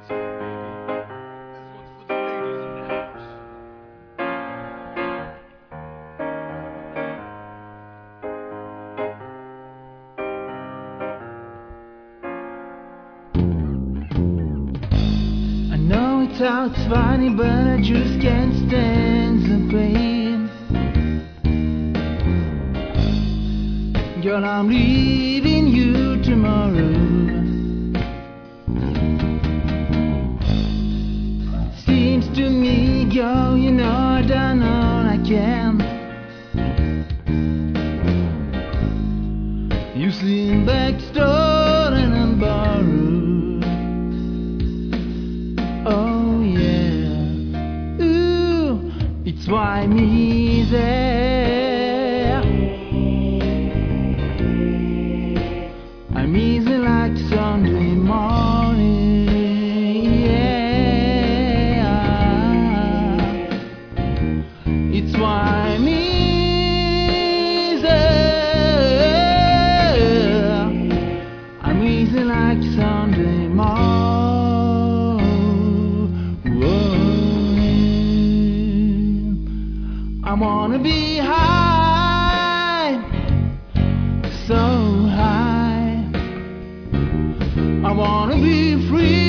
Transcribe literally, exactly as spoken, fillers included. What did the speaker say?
It sounds funny, but I just can't stand the pain. Girl, I'm leaving you tomorrow. Seems to me, girl, you know I've done all I can. You seem back stolen and borrowed. Oh yeah, ooh, it's why me there. I'm easy like Sunday morning, yeah. It's why me there. I'm easy like Sunday morning. I wanna be high, so high. I wanna be free.